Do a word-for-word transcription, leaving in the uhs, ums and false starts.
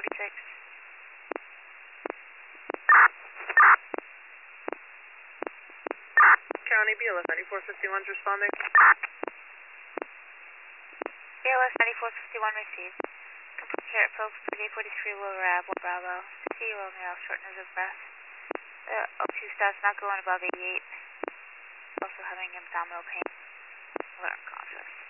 forty-six. County B L S ninety-four fifty-one's responding. B L S ninety-four fifty-one received. Complete care at folks, eight forty-three will Rab, one Bravo. C Romeo, shortness of breath. The O two status not going above eighty-eight. Also having abdominal pain. Alert conscious.